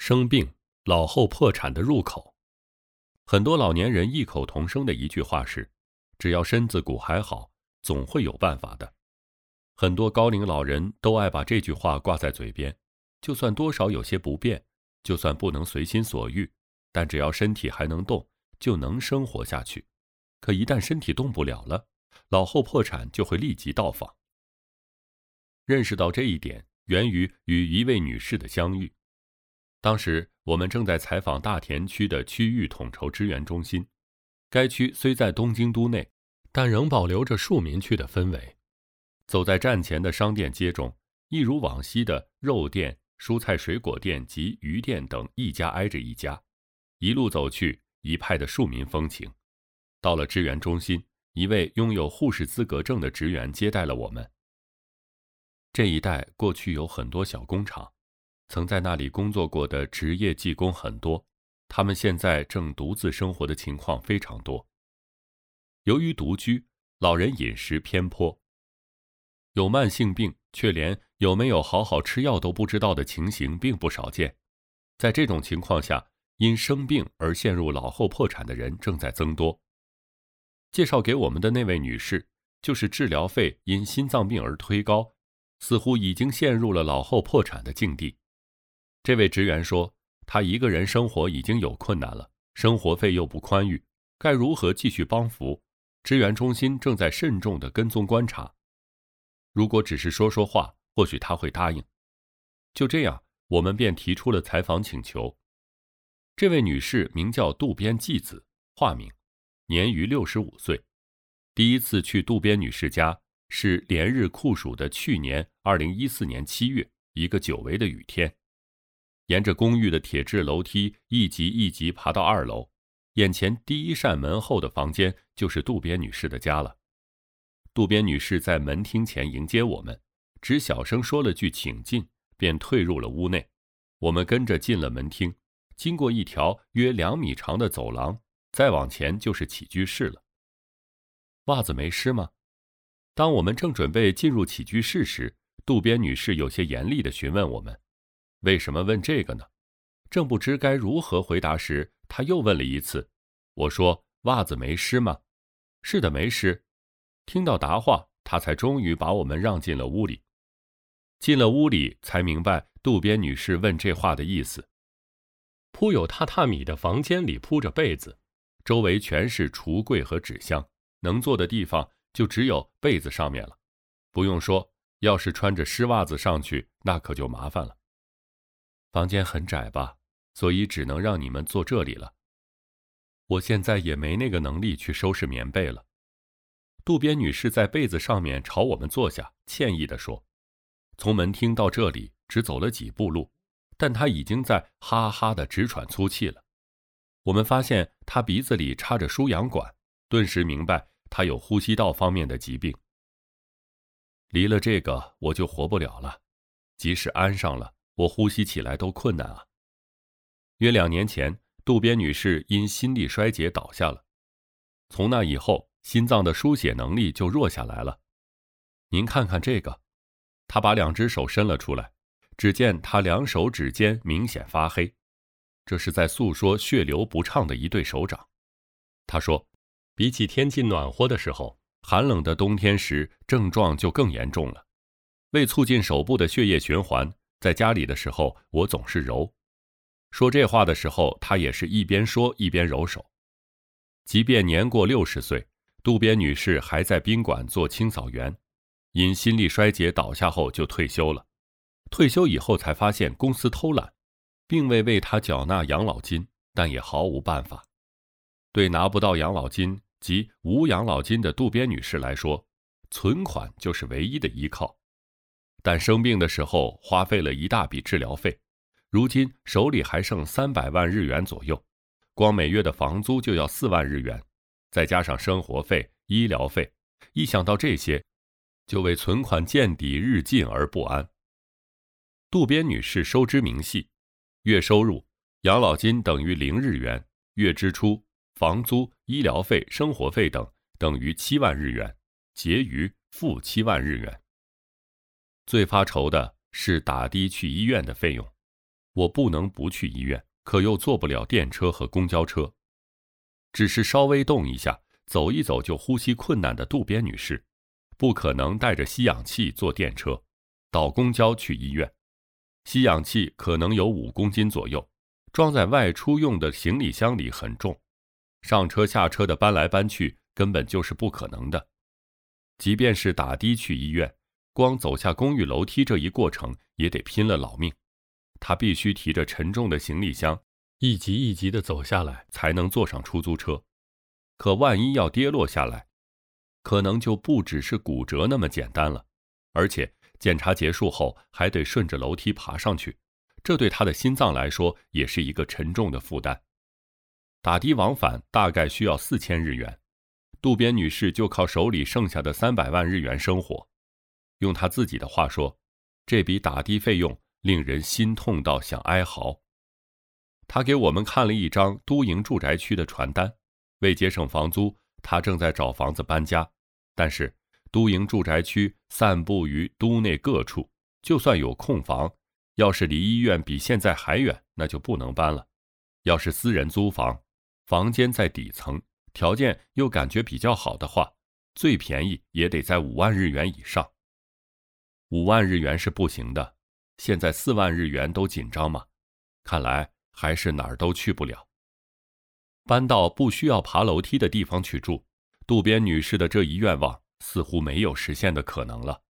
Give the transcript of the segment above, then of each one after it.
生病、老后破产的入口。很多老年人异口同声的一句话是：只要身子骨还好，总会有办法的。很多高龄老人都爱把这句话挂在嘴边，就算多少有些不便，就算不能随心所欲，但只要身体还能动，就能生活下去。可一旦身体动不了了，老后破产就会立即到访。认识到这一点，源于与一位女士的相遇。当时我们正在采访大田区的区域统筹支援中心，该区虽在东京都内，但仍保留着庶民区的氛围。走在站前的商店街中，一如往昔的肉店、蔬菜水果店及鱼店等一家挨着一家，一路走去，一派的庶民风情。到了支援中心，一位拥有护士资格证的职员接待了我们。这一带过去有很多小工厂，曾在那里工作过的职业技工很多，他们现在正独自生活的情况非常多。由于独居，老人饮食偏颇，有慢性病却连有没有好好吃药都不知道的情形并不少见。在这种情况下，因生病而陷入老后破产的人正在增多。介绍给我们的那位女士，就是治疗费因心脏病而推高，似乎已经陷入了老后破产的境地。这位职员说，他一个人生活已经有困难了，生活费又不宽裕，该如何继续帮扶？支援中心正在慎重地跟踪观察。如果只是说说话，或许他会答应。就这样，我们便提出了采访请求。这位女士名叫渡边纪子，化名，年逾65岁。第一次去渡边女士家是连日酷暑的去年2014年7月，一个久违的雨天。沿着公寓的铁质楼梯一级一级爬到2楼，眼前第一扇门后的房间就是渡边女士的家了。渡边女士在门厅前迎接我们，只小声说了句请进，便退入了屋内。我们跟着进了门厅，经过一条约2米长的走廊，再往前就是起居室了。袜子没湿吗？当我们正准备进入起居室时，渡边女士有些严厉地询问我们。为什么问这个呢？正不知该如何回答时，她又问了一次。我说，袜子没湿吗？是的，没湿。听到答话，她才终于把我们让进了屋里。进了屋里，才明白渡边女士问这话的意思。铺有榻榻米的房间里铺着被子，周围全是橱柜和纸箱，能坐的地方就只有被子上面了。不用说，要是穿着湿袜子上去，那可就麻烦了。房间很窄吧，所以只能让你们坐这里了。我现在也没那个能力去收拾棉被了。渡边女士在被子上面朝我们坐下，歉意地说。从门厅到这里只走了几步路，但她已经在哈哈地直喘粗气了。我们发现她鼻子里插着输氧管，顿时明白她有呼吸道方面的疾病。离了这个我就活不了了，即使安上了，我呼吸起来都困难啊。约2年前，渡边女士因心力衰竭倒下了。从那以后，心脏的输血能力就弱下来了。您看看这个，她把2只手伸了出来，只见她2手指尖明显发黑，这是在诉说血流不畅的一对手掌。她说，比起天气暖和的时候，寒冷的冬天时症状就更严重了。为促进手部的血液循环，在家里的时候我总是揉。说这话的时候，她也是一边说一边揉手。即便年过60岁，渡边女士还在宾馆做清扫员，因心力衰竭倒下后就退休了。退休以后才发现公司偷懒，并未为她缴纳养老金，但也毫无办法。对拿不到养老金及无养老金的渡边女士来说，存款就是唯一的依靠。但生病的时候花费了一大笔治疗费，如今手里还剩300万日元左右，光每月的房租就要4万日元，再加上生活费、医疗费，一想到这些，就为存款见底日进而不安。渡边女士收支明细，月收入养老金等于0日元，月支出房租、医疗费、生活费等于7万日元，结余负7万日元。最发愁的是打的去医院的费用。 我不能不去医院，可又坐不了电车和公交车。只是稍微动一下，走一走就呼吸困难的渡边女士，不可能带着吸氧器坐电车，倒公交去医院。吸氧器可能有5公斤左右，装在外出用的行李箱里很重，上车下车的搬来搬去根本就是不可能的。即便是打的去医院，光走下公寓楼梯这一过程也得拼了老命。他必须提着沉重的行李箱，一级一级地走下来，才能坐上出租车。可万一要跌落下来，可能就不只是骨折那么简单了，而且检查结束后还得顺着楼梯爬上去，这对他的心脏来说也是一个沉重的负担。打的往返大概需要4000日元，渡边女士就靠手里剩下的300万日元生活。用她自己的话说，这笔打的费用令人心痛到想哀嚎。她给我们看了一张都营住宅区的传单，为节省房租，她正在找房子搬家，但是都营住宅区散布于都内各处，就算有空房，要是离医院比现在还远，那就不能搬了。要是私人租房，房间在底层，条件又感觉比较好的话，最便宜也得在5万日元以上。5万日元是不行的，现在4万日元都紧张嘛，看来还是哪儿都去不了。搬到不需要爬楼梯的地方去住，渡边女士的这一愿望似乎没有实现的可能了。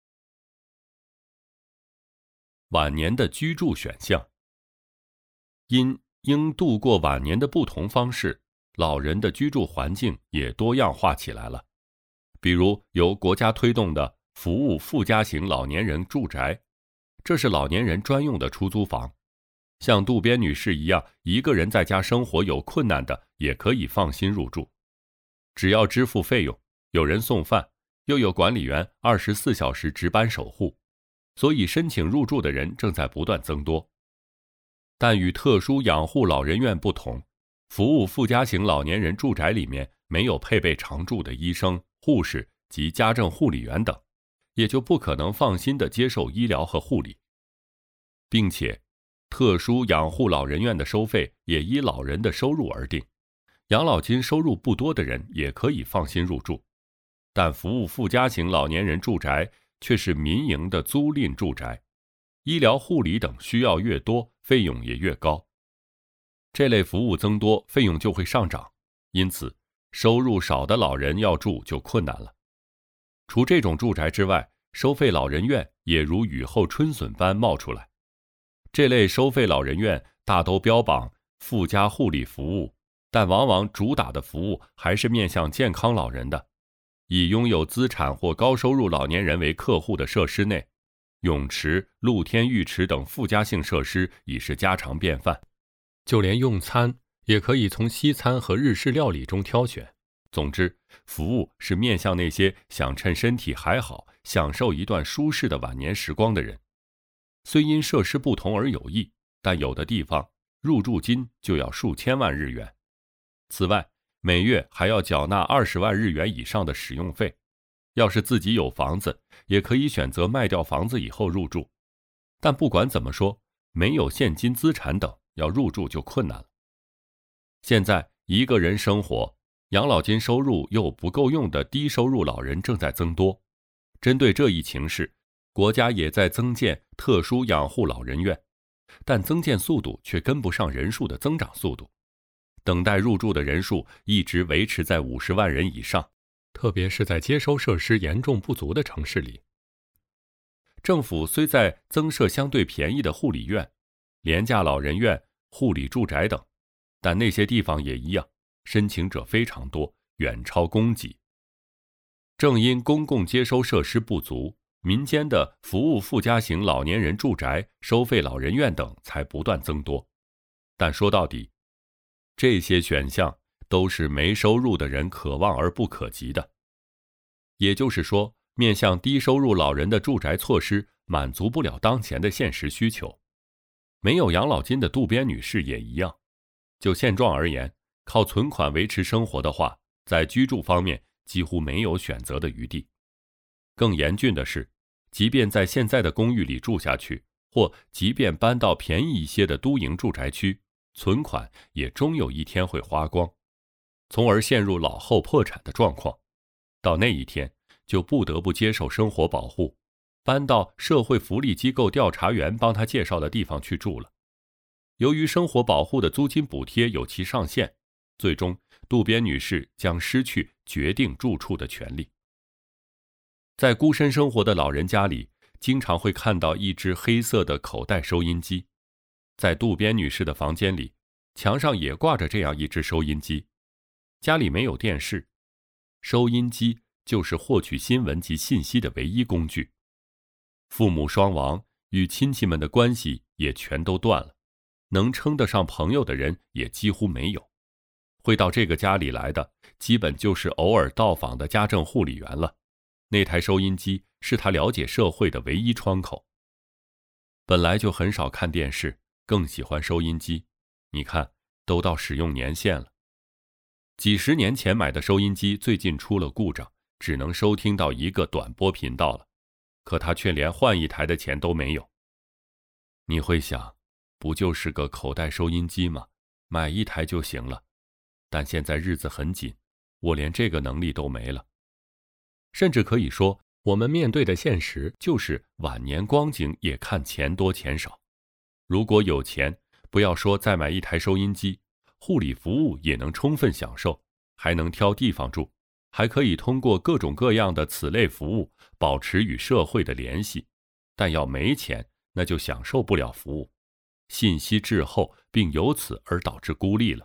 晚年的居住选项。因应度过晚年的不同方式，老人的居住环境也多样化起来了。比如由国家推动的服务附加型老年人住宅，这是老年人专用的出租房。像渡边女士一样，一个人在家生活有困难的，也可以放心入住。只要支付费用，有人送饭，又有管理员24小时值班守护，所以申请入住的人正在不断增多。但与特殊养护老人院不同，服务附加型老年人住宅里面没有配备常驻的医生、护士及家政护理员等，也就不可能放心地接受医疗和护理。并且特殊养护老人院的收费也依老人的收入而定，养老金收入不多的人也可以放心入住。但服务附加型老年人住宅却是民营的租赁住宅，医疗护理等需要越多，费用也越高。这类服务增多，费用就会上涨，因此收入少的老人要住就困难了。除这种住宅之外，收费老人院也如雨后春笋般冒出来。这类收费老人院大都标榜附加护理服务，但往往主打的服务还是面向健康老人的。以拥有资产或高收入老年人为客户的设施内，泳池、露天浴池等附加性设施已是家常便饭。就连用餐也可以从西餐和日式料理中挑选。总之，服务是面向那些想趁身体还好，享受一段舒适的晚年时光的人。虽因设施不同而有异，但有的地方入住金就要数千万日元。此外，每月还要缴纳20万日元以上的使用费。要是自己有房子，也可以选择卖掉房子以后入住。但不管怎么说，没有现金资产等，要入住就困难了。现在一个人生活，养老金收入又不够用的低收入老人正在增多。针对这一情势，国家也在增建特殊养护老人院，但增建速度却跟不上人数的增长速度。等待入住的人数一直维持在50万人以上，特别是在接收设施严重不足的城市里。政府虽在增设相对便宜的护理院、廉价老人院、护理住宅等，但那些地方也一样，申请者非常多，远超供给。正因公共接收设施不足，民间的服务附加型老年人住宅、收费老人院等才不断增多。但说到底，这些选项都是没收入的人可望而不可及的。也就是说，面向低收入老人的住宅措施满足不了当前的现实需求。没有养老金的渡边女士也一样。就现状而言，靠存款维持生活的话，在居住方面几乎没有选择的余地。更严峻的是，即便在现在的公寓里住下去， 或即便搬到便宜一些的都营住宅区，存款也终有一天会花光，从而陷入老后破产的状况。到那一天，就不得不接受生活保护，搬到社会福利机构调查员帮他介绍的地方去住了。由于生活保护的租金补贴有其上限，最终渡边女士将失去决定住处的权利。在孤身生活的老人家里，经常会看到一只黑色的口袋收音机。在渡边女士的房间里，墙上也挂着这样一只收音机。家里没有电视，收音机就是获取新闻及信息的唯一工具。父母双亡，与亲戚们的关系也全都断了，能称得上朋友的人也几乎没有。会到这个家里来的，基本就是偶尔到访的家政护理员了。那台收音机是他了解社会的唯一窗口。本来就很少看电视，更喜欢收音机。你看，都到使用年限了。几十年前买的收音机最近出了故障，只能收听到一个短波频道了，可他却连换一台的钱都没有。你会想，不就是个口袋收音机吗？买一台就行了。但现在日子很紧，我连这个能力都没了。甚至可以说，我们面对的现实就是晚年光景也看钱多钱少。如果有钱，不要说再买一台收音机，护理服务也能充分享受，还能挑地方住，还可以通过各种各样的此类服务保持与社会的联系。但要没钱，那就享受不了服务，信息滞后，并由此而导致孤立了。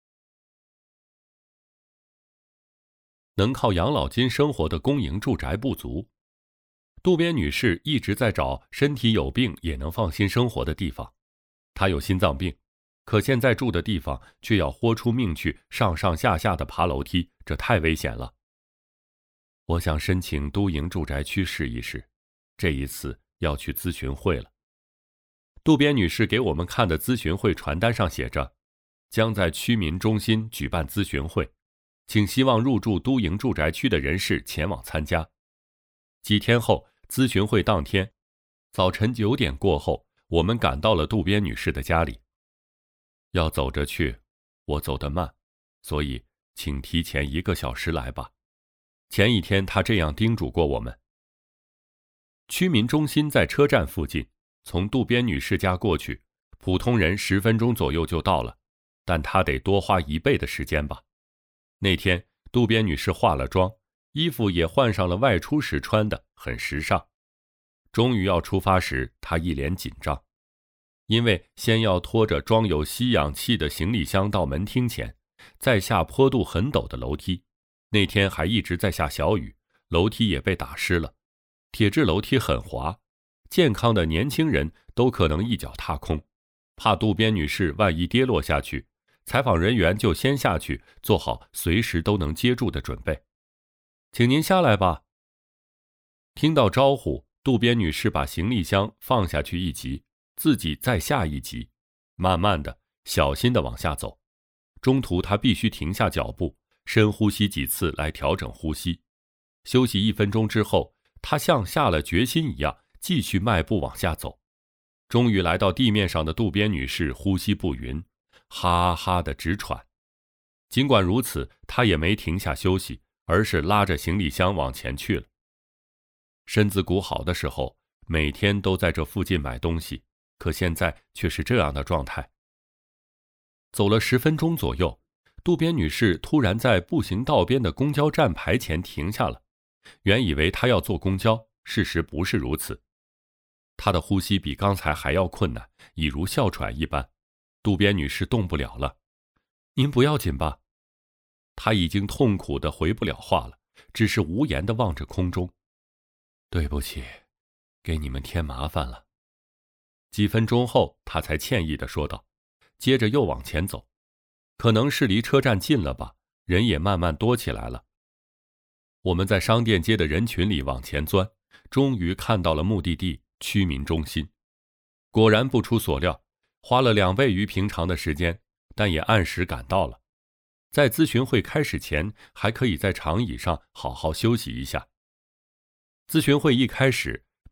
能靠养老金生活的公营住宅不足，渡边女士一直在找身体有病也能放心生活的地方。她有心脏病，可现在住的地方却要豁出命去上上下下的爬楼梯，这太危险了。我想申请都营住宅区试一试，这一次要去咨询会了。渡边女士给我们看的咨询会传单上写着，将在区民中心举办咨询会，请希望入住都营住宅区的人士前往参加。几天后，咨询会当天早晨9点过后，我们赶到了渡边女士的家里。要走着去，我走得慢，所以请提前1个小时来吧。前一天她这样叮嘱过我们。区民中心在车站附近，从渡边女士家过去，普通人10分钟左右就到了，但她得多花1倍的时间吧。那天，渡边女士化了妆，衣服也换上了外出时穿的，很时尚。终于要出发时，她一脸紧张，因为先要拖着装有吸氧气的行李箱到门厅前，再下坡度很陡的楼梯。那天还一直在下小雨，楼梯也被打湿了。铁质楼梯很滑，健康的年轻人都可能一脚踏空。怕渡边女士万一跌落下去，采访人员就先下去，做好随时都能接住的准备。请您下来吧。听到招呼，渡边女士把行李箱放下去1级，自己再下1级，慢慢的、小心的往下走。中途她必须停下脚步，深呼吸几次来调整呼吸。休息1分钟之后，她像下了决心一样，继续迈步往下走。终于来到地面上的渡边女士呼吸不匀，哈哈的直喘。尽管如此，她也没停下休息，而是拉着行李箱往前去了。身子骨好的时候，每天都在这附近买东西，可现在却是这样的状态。走了10分钟左右，渡边女士突然在步行道边的公交站牌前停下了。原以为她要坐公交，事实不是如此。她的呼吸比刚才还要困难，已如哮喘一般。渡边女士动不了了。您不要紧吧？她已经痛苦地回不了话了，只是无言地望着空中。对不起，给你们添麻烦了。几分钟后，她才歉意地说道，接着又往前走。可能是离车站近了吧，人也慢慢多起来了。我们在商店街的人群里往前钻，终于看到了目的地区民中心。果然不出所料，花了2倍于平常的时间，但也按时赶到了。在咨询会开始前，还可以在长椅上好好休息一下。咨询会一开始，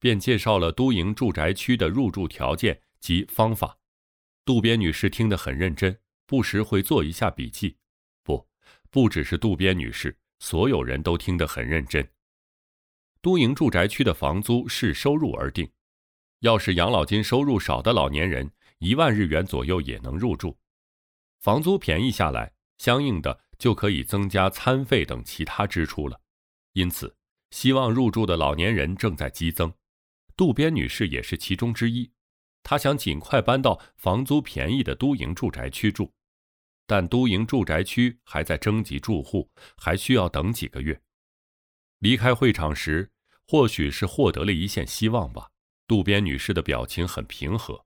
便介绍了都营住宅区的入住条件及方法。渡边女士听得很认真，不时会做一下笔记。不只是渡边女士，所有人都听得很认真。都营住宅区的房租视收入而定，要是养老金收入少的老年人，1万日元左右也能入住。房租便宜下来，相应的就可以增加餐费等其他支出了。因此，希望入住的老年人正在激增，渡边女士也是其中之一。她想尽快搬到房租便宜的都营住宅区住。但都营住宅区还在征集住户，还需要等几个月。离开会场时，或许是获得了一线希望吧，渡边女士的表情很平和。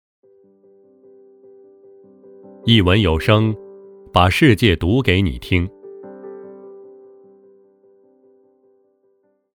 一文有声，把世界读给你听。